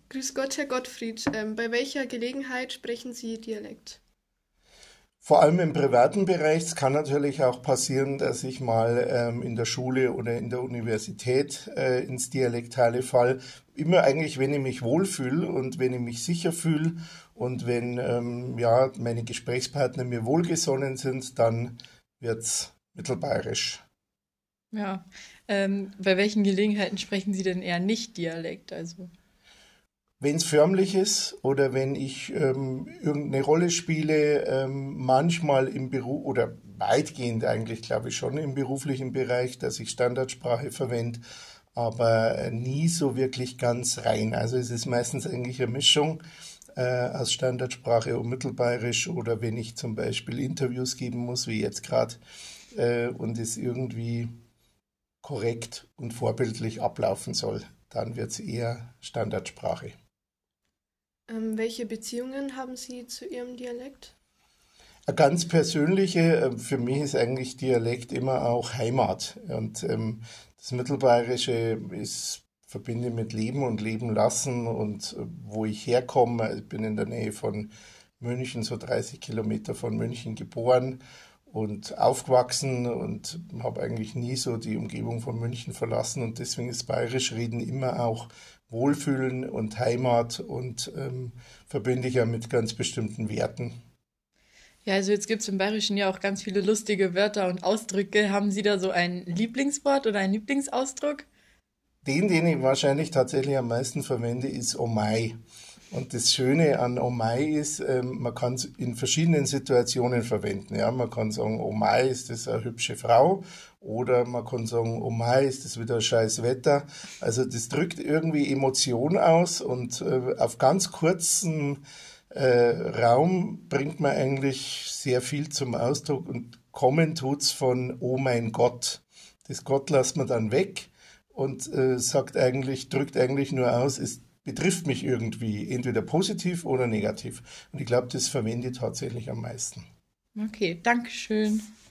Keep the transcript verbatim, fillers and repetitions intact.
Grüß Gott, Herr Gottfried. Ähm, bei welcher Gelegenheit sprechen Sie Dialekt? Vor allem im privaten Bereich. Es kann natürlich auch passieren, dass ich mal ähm, in der Schule oder in der Universität äh, ins Dialektale fall. Immer eigentlich, wenn ich mich wohlfühle und wenn ich mich sicher fühle und wenn ähm, ja, meine Gesprächspartner mir wohlgesonnen sind, dann wird's mittelbayerisch. Ja. Ähm, bei welchen Gelegenheiten sprechen Sie denn eher nicht Dialekt? Also, Wenn es förmlich ist oder wenn ich ähm, irgendeine Rolle spiele, ähm, manchmal im Beruf oder weitgehend eigentlich, glaube ich, schon im beruflichen Bereich, dass ich Standardsprache verwende, aber äh, nie so wirklich ganz rein. Also es ist meistens eigentlich eine Mischung äh, aus Standardsprache und Mittelbayerisch oder wenn ich zum Beispiel Interviews geben muss, wie jetzt gerade, äh, und es irgendwie korrekt und vorbildlich ablaufen soll, dann wird es eher Standardsprache. Ähm, welche Beziehungen haben Sie zu Ihrem Dialekt? Eine ganz persönliche, äh, für mich ist eigentlich Dialekt immer auch Heimat. Und ähm, das Mittelbayerische ist, verbinde ich mit Leben und Leben lassen. Und äh, wo ich herkomme, ich bin in der Nähe von München, so dreißig Kilometer von München geboren und aufgewachsen und habe eigentlich nie so die Umgebung von München verlassen. Und deswegen ist bayerisch reden immer auch Wohlfühlen und Heimat und ähm, verbinde ich ja mit ganz bestimmten Werten. ja, also jetzt gibt es im Bayerischen ja auch ganz viele lustige Wörter und Ausdrücke. Haben Sie da so ein Lieblingswort oder einen Lieblingsausdruck? Den, den ich wahrscheinlich tatsächlich am meisten verwende, ist Oh Mai. Und das Schöne an Oh Mai ist, ähm, man kann es in verschiedenen Situationen verwenden. Ja, man kann sagen, Oh Mai, ist das eine hübsche Frau? Oder man kann sagen, Oh Mai, ist das wieder scheiß Wetter? Also das drückt irgendwie Emotion aus und äh, auf ganz kurzen äh, Raum bringt man eigentlich sehr viel zum Ausdruck und kommen tut's von Oh mein Gott. Das Gott lässt man dann weg und äh, sagt eigentlich, drückt eigentlich nur aus, es betrifft mich irgendwie, entweder positiv oder negativ. Und ich glaube, das verwende ich tatsächlich am meisten. Okay, Dankeschön.